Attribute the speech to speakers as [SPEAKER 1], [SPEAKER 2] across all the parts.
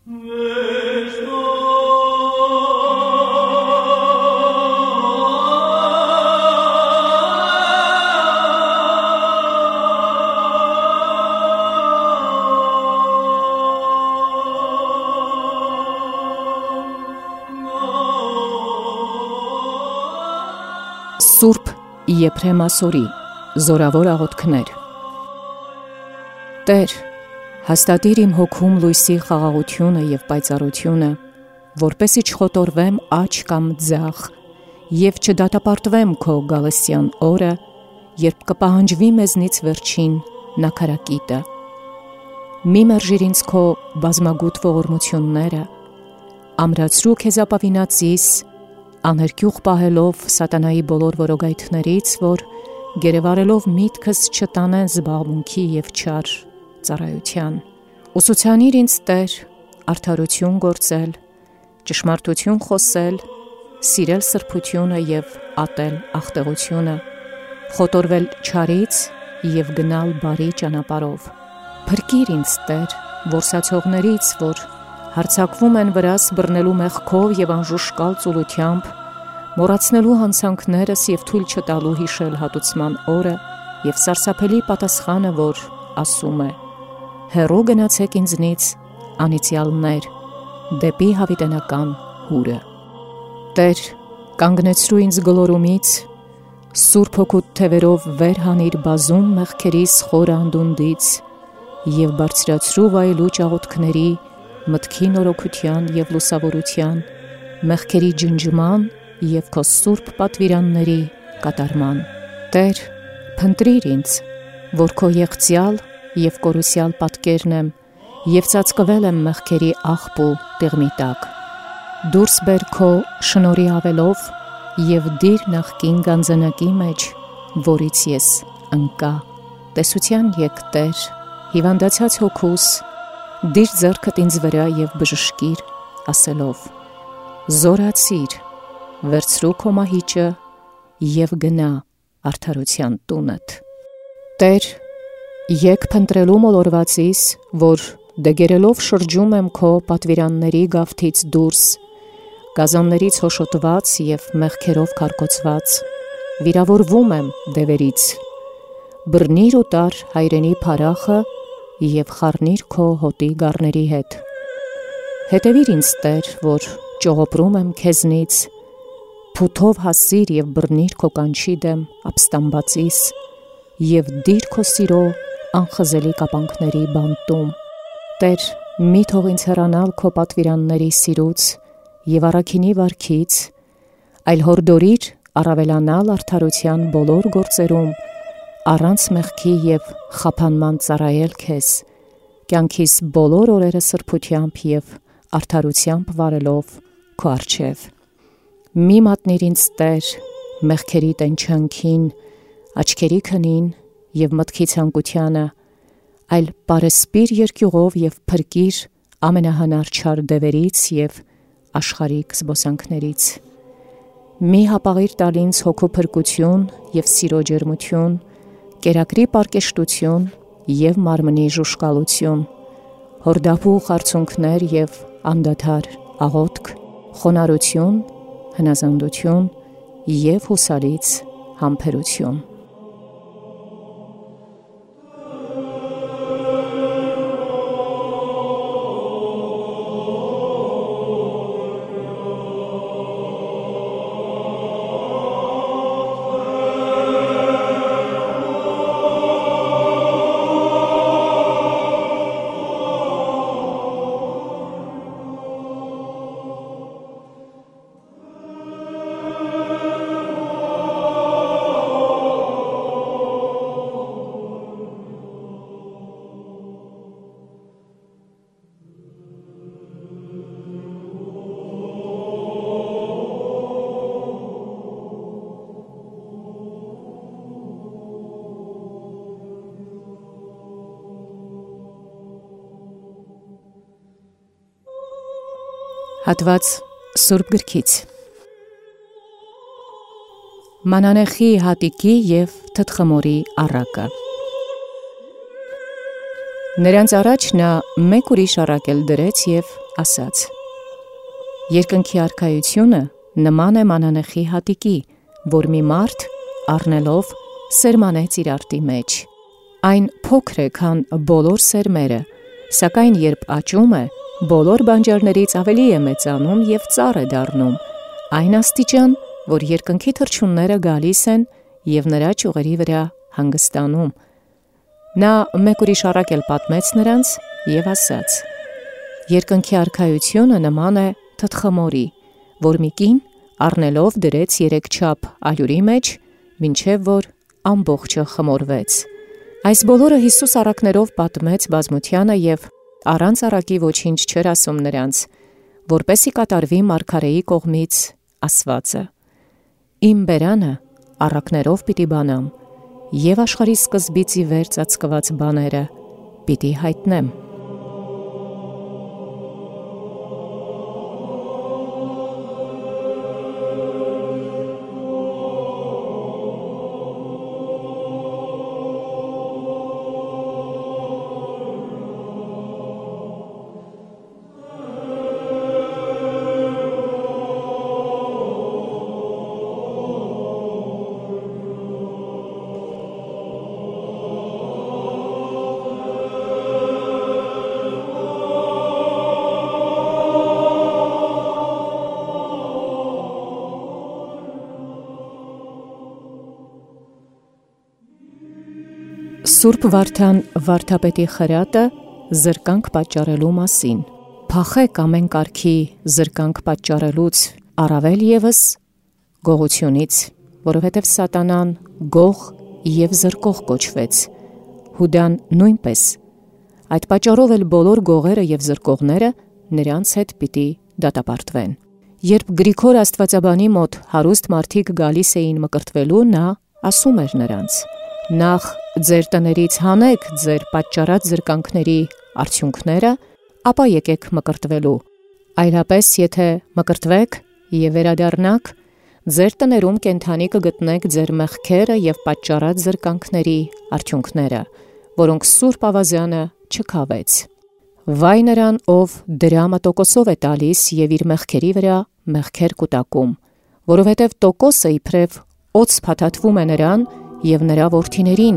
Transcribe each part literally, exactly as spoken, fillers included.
[SPEAKER 1] Սուրբ Եփրեմ Ասորի զորավոր աղոթքներ։ Տեր, հաստատիր իմ հոգում լույսի խաղաղությունը և պայծառությունը, որպեսզի չխոտորվեմ աջ կամ ձախ և չդատապարտվեմ քո գալստյան օրը, երբ կպահանջվի մեզնից վերջին նաքարակիտը։ Մի մերժիր ինձ քո բազմագութ ողորմությունները, ամրացրու քեզ ապավինածիս, անհրկյուղ պահելով սատանայի բոլոր որոգայթներից, որ գերեվարելով միտքս չտանեն զբաղմունքի և չար ծառայության։ Ուսուցանիր ինձ, Տեր, արդարություն գործել, ճշմարտություն խոսել, սիրել սրբությունը և ատել աղտեղությունը, խոտորվել չարից և գնալ բարի ճանապարհով։ Փրկիր ինձ, Տեր, որսացողներից, որ հարձակվում են վրաս բռնելու մեղքով և անժուշկալ ծուլությամբ, մոռացնելու հանցանքներս և թույլ չտալու հիշել հատուցման օրը և սարսափելի պատասխանը, որ ասում է. հեռու գնացեք ինձնից, անիծյալներ, դեպի հավիտենական հուրը։ Տեր, կանգնեցրու ինձ գլորումից, Սուրբ Հոգուդ թևերով վեր հանիր բազում մեղքերիս խորը անդունդից և բարձրացրու վայելուչ աղոթքների, մտքի նորոգության և լուսավորության, մեղքերի ջնջման և քո սուրբ պատվիրանների կատարման։ Տեր, փնտրիր ինձ, որ քո եղծյալ և կորուսյալ պատկերն եմ և ծածկվել եմ մեղքերի աղբ ու տիղմի տակ։ Դուրս բեր քո շնորհի ավելով և դիր նախկին գանձանակի մեջ, որից ես ընկա։ Տեսության եկ, Տեր, հիվանդացած հոգուս, դիր ձեռքդ ինձ վրա և բժշկիր, ասելով. զորացիր, վերցրու քո մահիճը և գնա արդարության տունդ։ Տեր, եկ փնտրելու մոլորվածիս, որ դեգերելով շրջում եմ քո պատվիրանների գավթից դուրս, գազաններից հոշոտված և մեղքերով քարկոծված, վիրավորվում եմ դևերից։ Բռնիր ու տար հայրենի փարախը և խառնիր քո հոտի գառների հետ։ Հետևիր ինձ, Տեր, որ ճողոպրում եմ քեզնից, փութով հասիր և բռնիր քո կանչի դեմ ապստամբածիս և դիր քո սիրո անխզելի կապանքների բանտում։ Տեր, մի թող ինձ հեռանալ քո պատվիրանների սիրուց և առաքինի վարքից, այլ հորդորիր առավելանալ արդարության բոլոր գործերում, առանց մեղքի և խափանման ծառայել քեզ, կյանքիս բոլոր օրերը սրբությամբ և արդարությամբ վարելով քո առջև։ Մի մատնիր ինձ, Տեր, մեղքերի տենչանքին, աչքերի քնին և մտքի ցանկությանը, այլ պարսպիր երկյուղով և փրկիր ամենահանար չար դևերից և աշխարհիկ զբոսանքներից։ Մի հապաղիր տալ ինձ հոգու փրկություն և սիրո ջերմություն, կերակրի պարկեշտություն և մարմնի ժուշկալություն, հորդափու խարցունքներ և անդադար աղոթք, խոնարհություն, հնազանդություն և հուսալից համբերություն։ Հատված Սուրբ գրքից։ Մանանեխի հատիկի և թթխմորի առակը։ Նրանց առաջ նա մեկ ուրիշ առակել դրեց և ասաց. Երկնքի արքայությունը նման է մանանեխի հատիկի, որ մի մարդ առնելով սերմանեց իր արտի մեջ։ Այն փոքր է, քան բոլոր սերմերը, սակայն երբ աճում է, բոլոր բանջարներից ավելի է մեծանում և ծառ է դառնում, այն աստիճան, որ երկնքի թռչունները գալիս են և նրա ճյուղերի վրա հանգստանում։ Նա մեկ ուրիշ առակ էլ պատմեց նրանց և ասաց. Երկնքի արքայությունը նման է թթխմորի, որ մի կին առնելով դրեց երեքչափ ալյուրի մեջ, մինչև որ ամբողջը խմորվեց։ Այս բոլորը Հիսուս առակներով պատմեց բազմությանը և առանց առակի ոչինչ չէր ասում նրանց, որպեսզի կատարվի մարգարեի կողմից ասվածը. Իմ բերանը առակներով պիտի բանամ, և աշխարհի սկզբից ի վեր ծածկված բաները պիտի հայտնեմ։ Սուրբ Վարդան վարդապետի խրատը զրկանք պատճառելու մասին։ Փախեք ամեն կարգի զրկանք պատճառելուց, առավել ևս գողությունից, որովհետև սատանան գող և զրկող կոչվեց, Հուդան նույնպես։ Այդ պատճառով էլ բոլոր գողերը և զրկողները նրանց հետ պիտի դատապարտվեն։ Երբ Գրիգոր աստվածաբանի մոտ հարուստ մարդիկ գալիս էին մկրտվելու, նա ասում էր նրանց. նախ ձեր տներից հանեք ձեր պատճառած զրկանքների արդյունքները, ապա եկեք մկրտվելու։ Այլապես եթե մկրտվեք և վերադառնաք, ձեր տներում կենդանի կգտնեք ձեր մեղքերը և պատճառած զրկանքների արդյունքները, որոնք Սուրբ Ավազանը չքավեց։ Վայ նրան, ով դրամը տոկոսով է տալիս և իր մեղքերի վրա մեղքեր կուտակում, որովհետև տոկոսը իբրև օձ փաթաթվում է նրան և նրա որդիներին,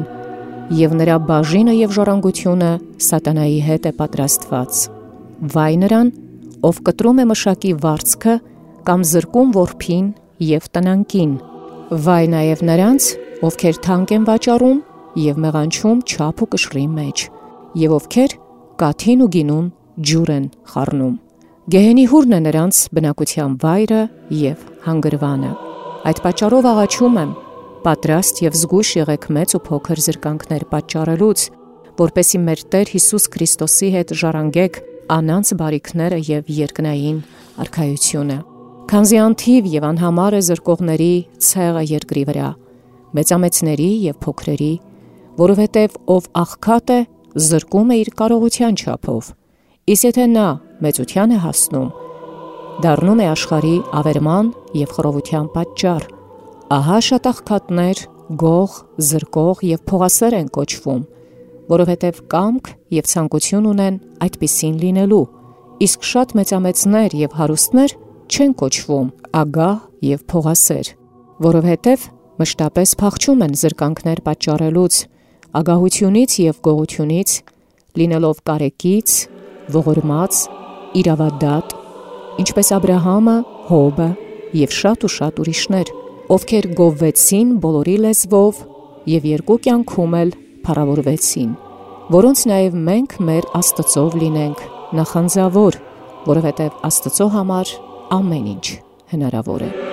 [SPEAKER 1] և նրա բաժինը և ժառանգությունը սատանայի հետ է պատրաստված։ Վայ նրան, ով կտրում է մշակի վարձքը կամ զրկում որբին և տնանկին։ Վայ նաև նրանց, ովքեր թանկ են վաճառում և մեղանչում չափ ու կշռի մեջ, և ովքեր կաթին ու գինուն ջուր են խառնում։ Գեհենի հուրն է նրանց բնակության վայրը և հանգրվանը։ Այդ պատճառով աղաչում եմ, պատրաստ և զգույշ եղեք մեծ ու փոքր զրկանքներ պատճառելուց, որպեսզի մեր Տեր Հիսուս Քրիստոսի հետ ժառանգեք անանց բարիքները և երկնային արքայությունը։ Քանզի անթիվ և անհամար է զրկողների ցեղը երկրի վրա, մեծամեծների և փոքրերի, որովհետև ով աղքատ է, զրկում է իր կարողության չափով, իսկ եթե նա մեծության է հասնում, դառնում է աշխարհի ավերման և խռովության պատճառ։ Ահա շատ աղքատներ գող, զրկող և փողասեր են կոչվում, որովհետև կամք և ցանկություն ունեն այդպիսին լինելու, իսկ շատ մեծամեծներ և հարուստներ չեն կոչվում ագահ և փողասեր, որովհետև մշտապես փախչում են զրկանքներ պատճառելուց, ագահությունից և գողությունից, լինելով կարեկից, ողորմած, իրավադատ, ինչպես Աբրահամը, Հոբը և շատ ու շատ ուրիշներ, ովքեր գովվեցին բոլորի լեզվով և երկու կյանքում էլ փառավորվեցին, որոնց նաև մենք մեր Աստծով լինենք նախանձավոր, որովհետև Աստծո համար ամեն ինչ հնարավոր է։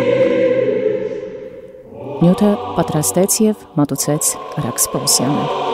[SPEAKER 1] Նյութը պատրաստեց և մատուցեց Արաքս Պողոսյանը։